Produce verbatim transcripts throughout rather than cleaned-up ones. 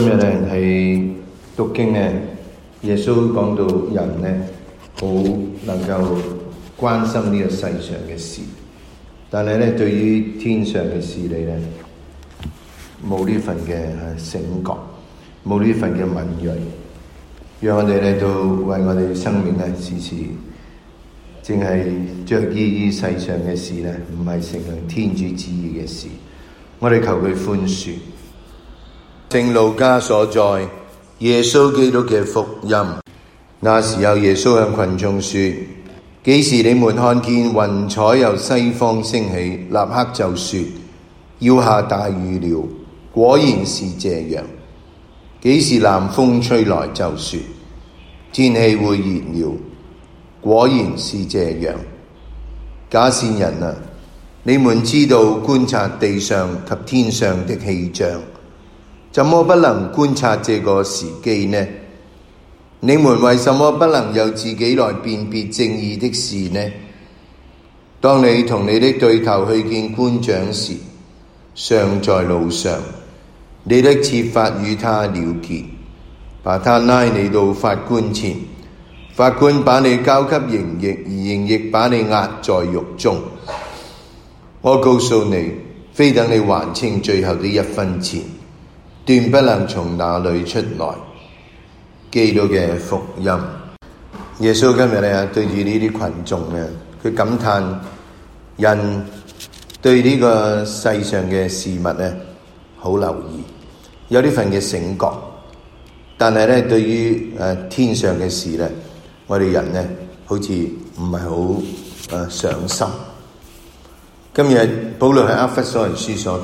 今日咧係讀經咧，耶穌講到人咧好能夠關心呢個世上嘅事，但係咧對於天上嘅事理咧冇呢份嘅醒覺，冇呢份嘅敏銳，讓我哋咧都為我哋生命咧時時淨係着意於世上嘅事咧，唔係成為天主旨意嘅事。我哋求佢寬恕。聖路加所載耶穌基督嘅福音。那時候耶穌向群眾說：幾時你們看見雲彩由西方升起，立刻就說要下大雨了，果然是這樣。幾時南風吹來，就說天氣會熱了，果然是這樣。假善人啊，你們知道觀察地上及天上的氣象，怎麼不能觀察這個時機呢？你們為什麼不能由自己來辨別正義的事呢？當你同你的對頭去見官長時，尚在路上，你的設法與他了結，把他拉你到法官前，法官把你交給刑役，而刑役把你押在獄中。我告訴你，非等你還清最後的一分錢，斷不能從那裏出來。基督嘅福音。耶穌今日咧對住呢啲群眾咧，佢感嘆人對呢個世上嘅事物咧好留意，有呢份嘅醒覺，但係咧對於誒天上嘅事咧，我哋人咧好似唔係好誒上心。今日保羅喺厄弗所人書所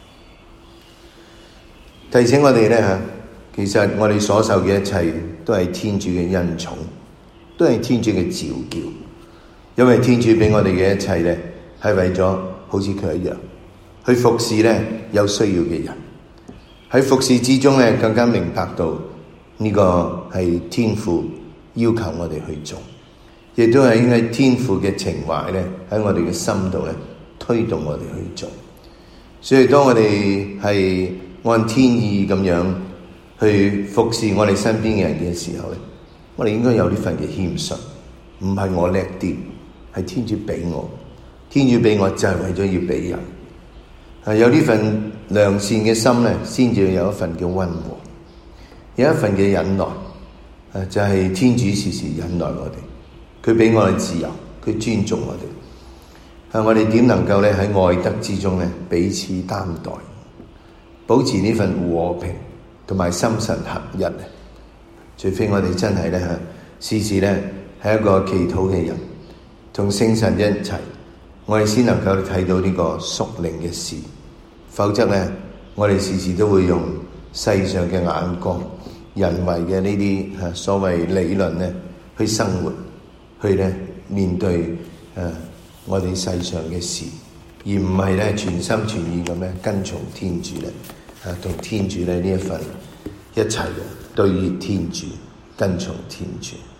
提，提醒我哋咧吓，其實我哋所受嘅一切都係天主嘅恩寵，都係天主嘅召叫。因為天主俾我哋嘅一切咧，係為咗好似佢一樣去服侍咧有需要嘅人。喺服侍之中咧，更加明白到呢個係天父要求我哋去做，亦都係因為天父嘅情懷咧喺我哋嘅心度咧推動我哋去做。所以當我哋係按天意咁樣去服侍我哋身邊嘅人嘅時候咧，我哋應該有呢份嘅謙遜，唔係我叻啲，係天主俾我，天主俾我就係為咗要俾人。係有呢份良善嘅心咧，先至有一份嘅溫和，有一份嘅忍耐。誒，就係、是、天主時時忍耐我哋，佢俾我哋自由，佢尊重我哋。係我哋點能夠咧喺愛德之中咧彼此擔待，保持呢份和平同埋心神合一咧？除非我哋真係咧嚇，時時咧係一個祈禱嘅人，同聖神一齊，我哋先能夠睇到呢個屬靈嘅事。否則咧，我哋時時都會用世上嘅眼光、人為嘅呢啲嚇所謂理論咧去生活，去咧面對誒我哋世上嘅事，而唔係咧全心全意咁咧跟從天主咧，誒同天主咧呢一份一齊對於天主，跟從天主。